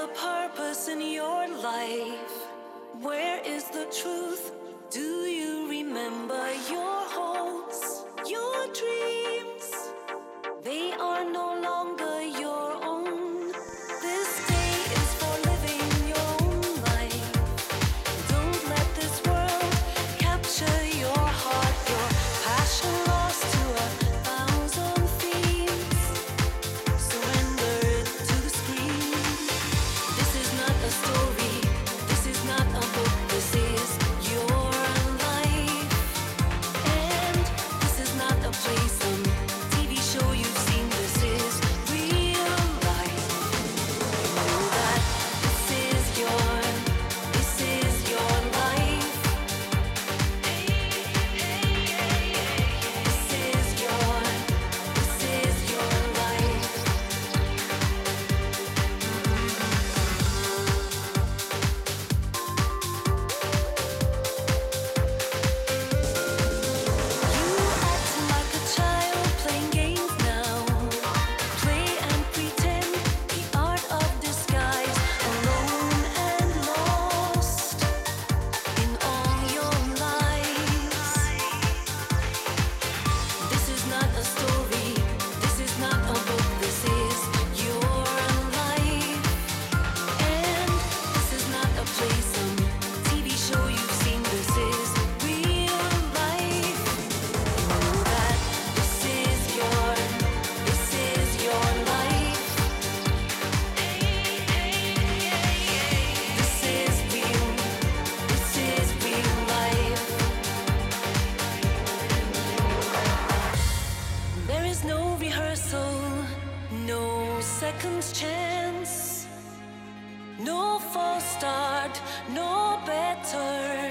purpose in your life? Where is the truth? Do you remember your hopes, your dreams? They are no longer your own. This day is for living your own life. Don't let this world capture your heart, your passion lost to a thousand themes. Surrender it to the screen. This is not a story, this is not a book, this is your life. And this is not a play, some TV show you've seen, this is real life. Know that this is your life. This is your life. You act like a child playing games now. Play and pretend, the art of disguise. Alone and lost in all your lies. This is not a story, this is not a book, this is your life. And this is not a play, some TV show you've seen, this is real life. Know that this is your life. This is real life. There is no rehearsal, no second chance, no false start, no better